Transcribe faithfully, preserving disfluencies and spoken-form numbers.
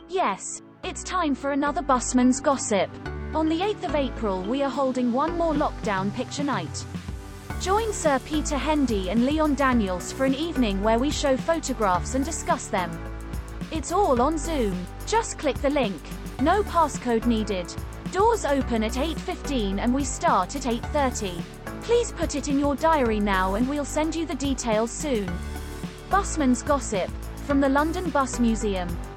Yes, it's time for another Busman's Gossip. On the eighth of April we are holding one more lockdown picture night. Join Sir Peter Hendy and Leon Daniels for an evening where we show photographs and discuss them. It's all on Zoom. Just click the link. No passcode needed. Doors open at eight fifteen and we start at eight thirty. Please put it in your diary now and we'll send you the details soon. Busman's Gossip, from the London Bus Museum.